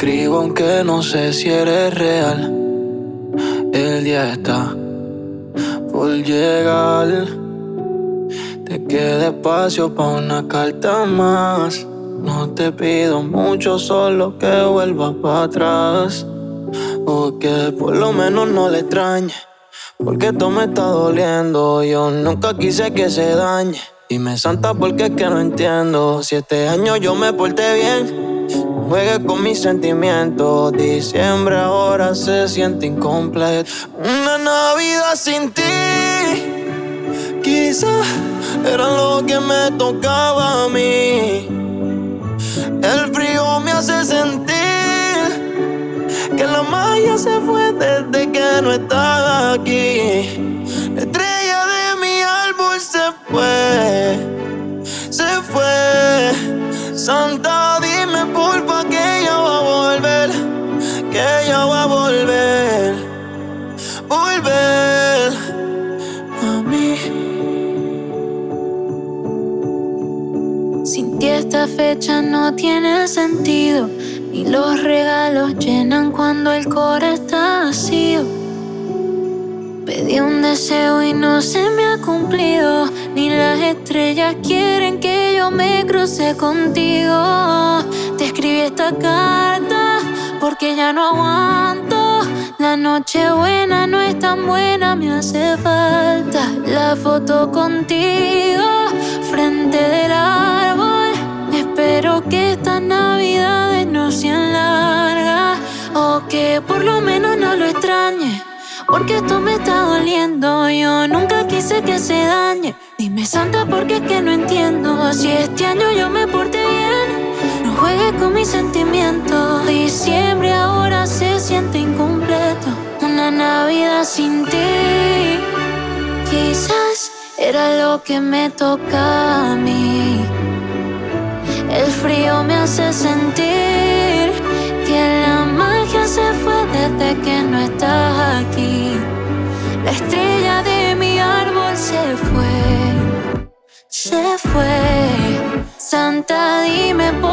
escribo aunque no sé si eres real. El día está por llegar. Te queda espacio pa' una carta más. No te pido mucho, solo que vuelvas para atrás. O que por lo menos no le extrañe, porque esto me está doliendo. Yo nunca quise que se dañe. Dime santa porque es que no entiendo. Si este año yo me porté bien, no juegues con mis sentimientos. Diciembre ahora se siente incompleto. Una Navidad sin ti, quizás era lo que me tocaba a mí. El frío me hace sentir que la magia se fue desde que no estás aquí. La estrella de mi árbol se fue. Santa, dime porfa que ella va a volver, que ella va a volver a mí. Sin ti esta fecha no tiene sentido, ni los regalos llenan cuando el corazón está vacío. Pedí un deseo y no se me ha cumplido, ni las estrellas quieren que yo me cruce contigo. Te escribí esta carta porque ya no aguanto. La noche buena no es tan buena, me hace falta la foto contigo frente del árbol. Espero que estas navidades no sean largas, o que por lo menos no lo extrañe, porque esto me está doliendo. Yo nunca quise que se dañe. Dime santa porque es que no entiendo. Si este año yo me porté bien, no juegues con mis sentimientos. Diciembre ahora se siente incompleto. Una Navidad sin ti, quizás era lo que me toca a mí. El frío me hace sentir que la magia se fue desde que no estás aquí. La estrella de mi árbol se fue. Santa, dime por